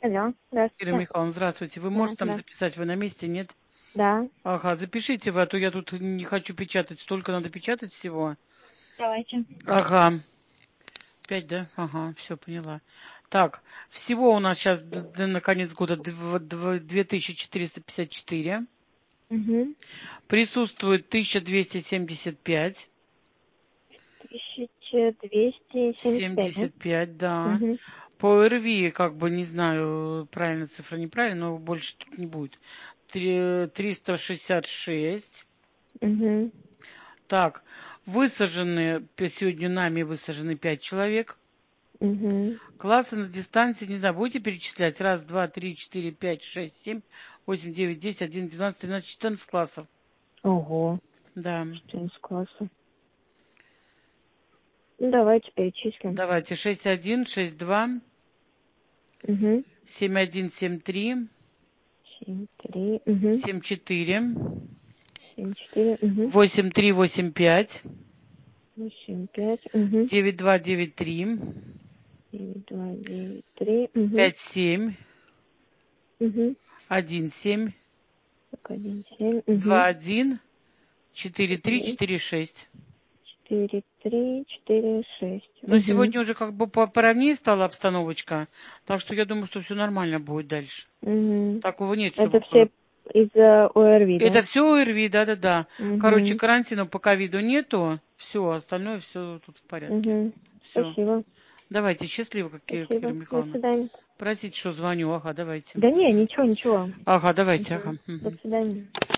Алло, Ирина здравствуйте. Михайловна, здравствуйте. Вы Да, можете там да. записать? Вы на месте, нет? Да, Ага, запишите вы, а то я тут не хочу печатать. Столько надо печатать всего. давайте. Ага. 5, да? Ага, все, поняла. Так, всего у нас сейчас на конец года 2454. Угу. Присутствует 1275. 1275, да? 75, да. Угу. По РВИ, как бы, не знаю, правильно цифра, неправильно, но больше тут не будет. 366. Угу. Так, сегодня нами высажены 5 человек. Угу. Классы на дистанции, не знаю, будете перечислять? Раз, два, три, четыре, пять, шесть, семь, восемь, девять, 10, 11, 12, 13, 14 классов. Ого, Да. 14 класса. Ну, давайте перечислим. Давайте 6-1, 6-2, Угу. 7-1, 7-3, 7-3. Угу. 7-4, 7-4. Угу. 8-3, 8-5, 8-5. Угу. 9-2, 9-3, 9-2-9-3. Угу. 5-7, Угу. 1-7, Так, 1-7. Угу. 2-1, 4-3, 4, 4-6. 4, 3, 4, 6. Но Угу. сегодня уже как бы поровнее стала обстановочка, так что я думаю, что все нормально будет дальше. Угу. Такого нет, Это чтобы было. все из-за ОРВИ, да? Это все ОРВИ, да-да-да. Короче, Угу. карантина по ковиду нету, все, остальное все тут в порядке. Угу. Все. Спасибо. Давайте, счастливо, Кира Спасибо. До Михайловна. свидания. Простите, что звоню, ага, давайте. Да не, Мгм. ничего, ничего. Ага, давайте, ага. Угу. До Мгм. свидания.